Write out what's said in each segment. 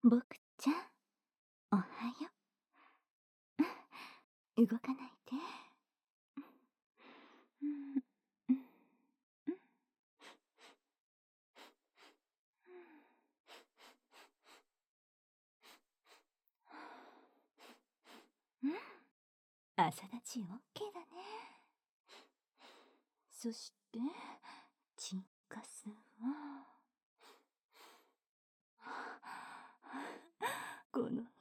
僕ちゃん、おはよう。動かないで。朝立ち OK だね。そしてチンカスはこの匂い。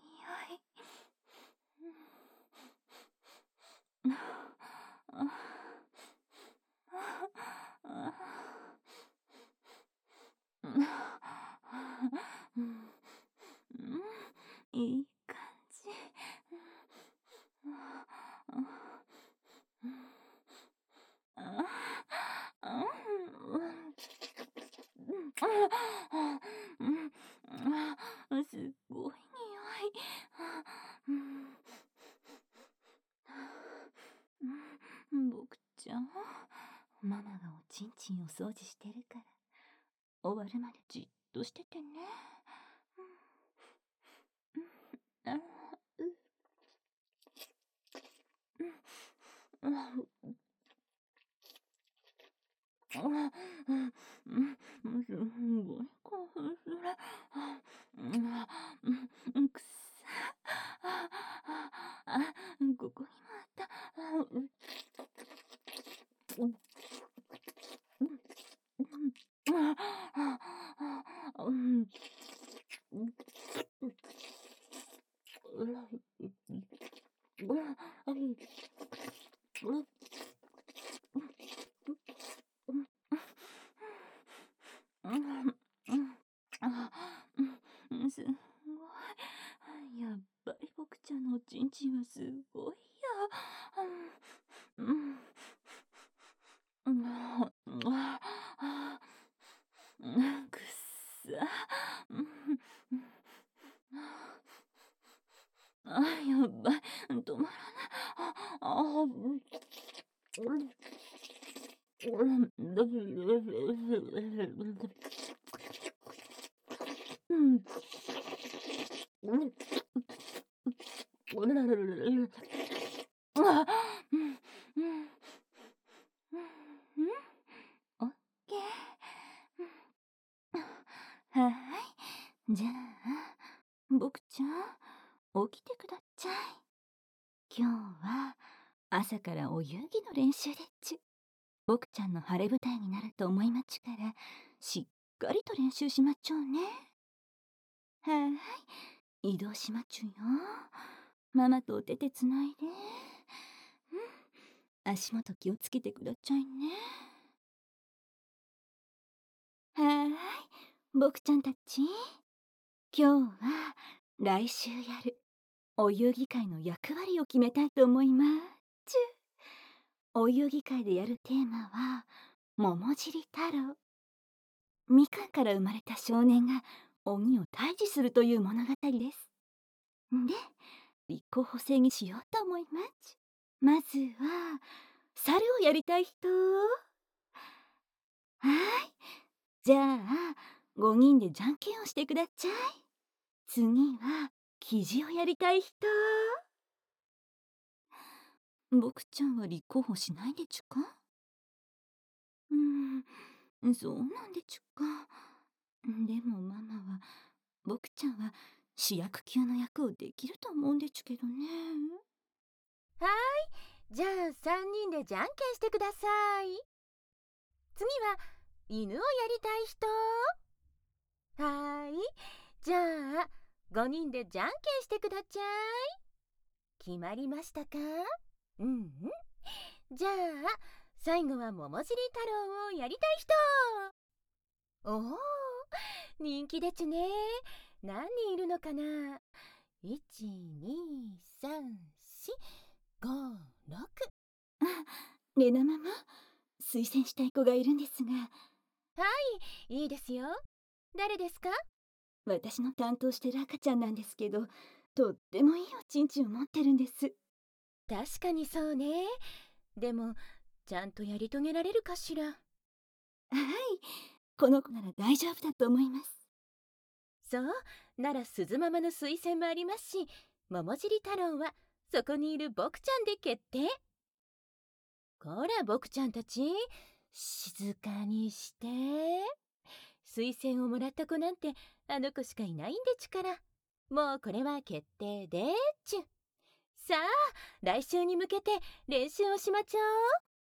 いい感じ。すごい匂い。僕ちゃん、ママがおちんちんを掃除してるから終わるまでじっとしててね。すごい興奮する。くっここにもあった。すごい。やっぱり僕ちゃんのおちんちんはすごいや。くっさ。やばい。止まらないオッケー。はい。じゃあ、僕ちゃん、起きてくだちゃい。今日は朝からお遊戯の練習でっちゅ。僕ちゃんの晴れ舞台になると思いまっちゅから、しっかりと練習しまっちょうね。はい。移動しまっちゅよ。ママとお手手つないで。足元気をつけてくだちゃいね。はい。僕ちゃんたち、今日は来週やるお遊戯会の役割を決めたいと思います。お遊戯会でやるテーマは桃尻太郎。みかんから生まれた少年が鬼を退治するという物語です。で、立候補制にしようと思います。まずは猿をやりたい人。はい。じゃあ5人でじゃんけんをしてくだちゃい。次はキジをやりたい人。僕ちゃんは立候補しないでちゅか？そうなんでちゅか。でもママは僕ちゃんは主役級の役をできると思うんでちゅけどね。 はい、じゃあ3人でじゃんけんしてください。次は犬をやりたい人。はい、じゃあ5人でじゃんけんしてくだちゃい。決まりましたか？じゃあ最後は桃尻太郎をやりたい人。おお、人気でちゅね。何人いるのかな。1、2、3、4、5、6。 レナママ、推薦したい子がいるんですが。 はい、いいですよ。誰ですか？ 私の担当してる赤ちゃんなんですけど、とってもいいおちんちんを持ってるんです。 確かにそうね。でもちゃんとやり遂げられるかしら。 はい、この子なら大丈夫だと思います。 そうなら鈴ママの推薦もありますし、桃尻太郎はそこにいる僕ちゃんで決定。こら僕ちゃんたち、静かにして。推薦をもらった子なんてあの子しかいないんでちから。もうこれは決定でーちゅ。さあ来週に向けて練習をしまちょう。